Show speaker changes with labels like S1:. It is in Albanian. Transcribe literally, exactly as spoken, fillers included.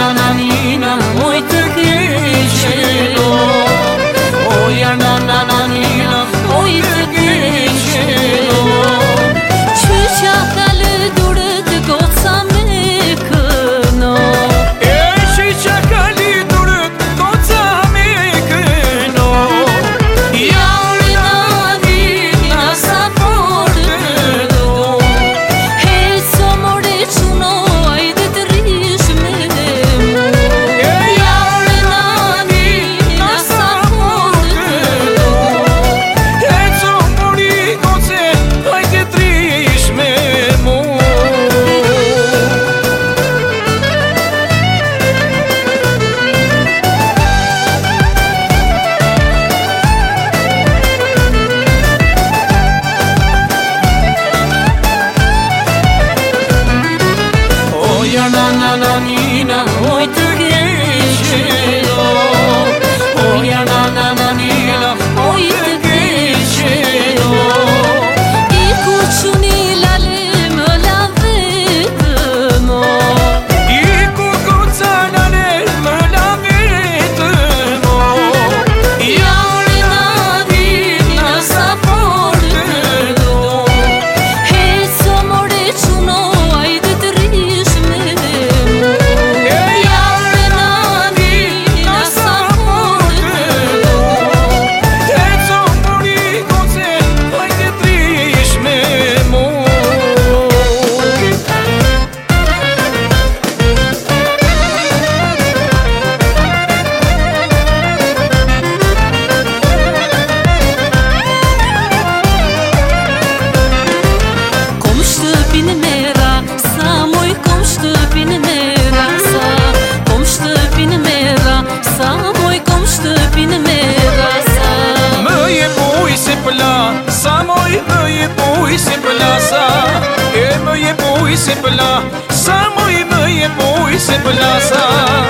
S1: nanina, oj të keqeno. Oj nana nanina, oj të keqeno.
S2: Qyqa kalë durët goca me këno.
S1: E qyqa kalë durët goca me këno. Jare nanina sa por të do.
S2: Heco more quno ajde të rish me mu.
S1: E jare nanina sa por të do. Heco more goce ajde të rish me mu. Oj nana nanina, oj të keqeno. Oj nana nanina, oj të keqeno.
S2: I kuquni lale më la vetëmo.
S1: I ku goca nane më la vetëmo. Jare nanina sa por të do.
S2: Heco more quno ajde të rish me mu.
S1: E jare nanina sa por të do. Heco more goce ajde të rish me mu.
S2: Kom shtëpin mera, sa moj kom shtëpin mera sa. Kom shtëpin mera, sa moj kom shtëpin mera sa.
S1: Më je buj si pëla, sa moj më je buj si pëla sa. E më je buj si pëla, sa moj më je buj si pëla sa.